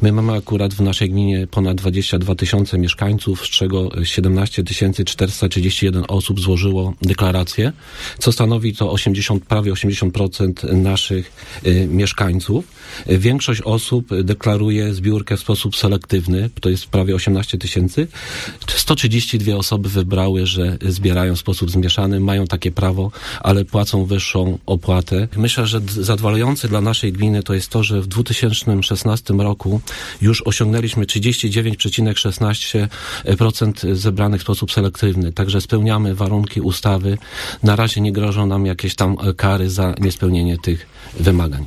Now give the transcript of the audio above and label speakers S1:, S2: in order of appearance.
S1: My mamy akurat w naszej gminie ponad 22 tysiące mieszkańców, z czego 17 431 osób złożyło deklarację, co stanowi to prawie 80% naszych mieszkańców. Większość osób deklaruje zbiórkę w sposób selektywny, to jest prawie 18 tysięcy. 132 osoby wybrały, że zbierają w sposób zmieszany, mają takie prawo, ale płacą wyższą opłatę. Myślę, że zadowalające dla naszej gminy to jest to, że w 2016 roku już osiągnęliśmy 39,16% zebranych w sposób selektywny, także spełniamy warunki ustawy. Na razie nie grożą nam jakieś tam kary za niespełnienie tych wymagań.